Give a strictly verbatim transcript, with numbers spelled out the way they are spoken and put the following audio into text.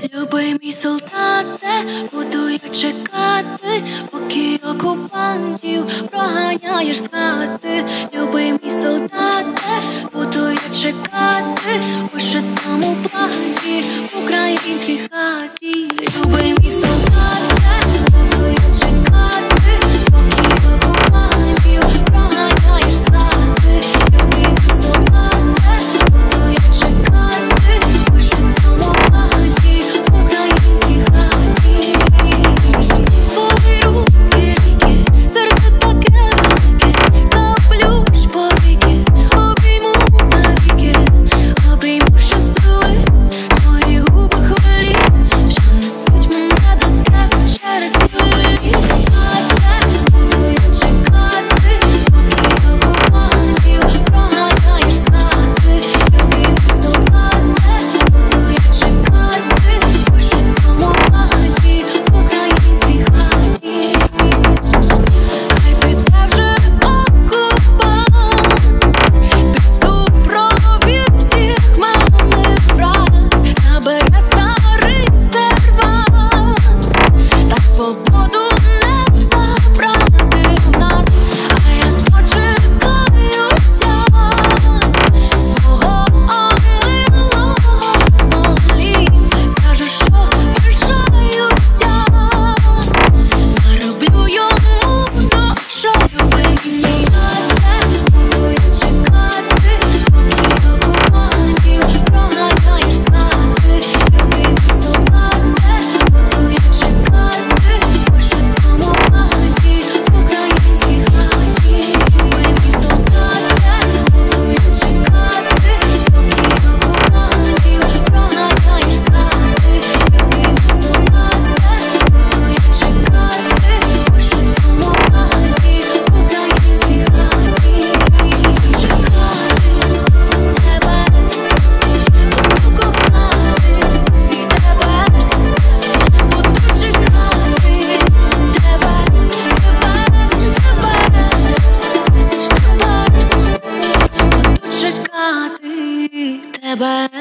Любий мій солдате, буду я чекати, поки окупантів проганяєш з хати. Любий мій солдате, буду я чекати, у вишитому платі в українській хаті. Любий мій солдате, буду я чекати, поки окупантів проганяєш з хати. Любий мій солдате, буду я чекати, у вишитому платі в українській хаті. Твої руки ріки, серце таке велике, заплющ повіки, обійму навіки, обійму щосили, твої губи хвилі, що несуть мене до тебе через хвилі. Солдате, буду я чекати, поки окупантів проганяєш з хати. Любий мій солдате, буду я чекати, у вишитому платі в українській хаті. Хай піде вже окупант під супровід всіх мамних фраз, набере старий сервант, та свободу не забрати в нас. А я дочекаюся свого омилого смолі, скажу, що пишаюся, нароблю йому душою. Любий солдате, буду я чекати, поки окупантів проганяєш з хати. Любий мій солдате, буду я чекати, у вишитому платі в українській хаті. Любий мій солдате, буду я чекати, поки окупантів проганяєш з хати. Любий мій солдате, буду я чекати, у вишитому платі в українській хаті. Чекати тебе, буду кохати тебе, буду чекати тебе, тебе, тебе, буду чекати тебе.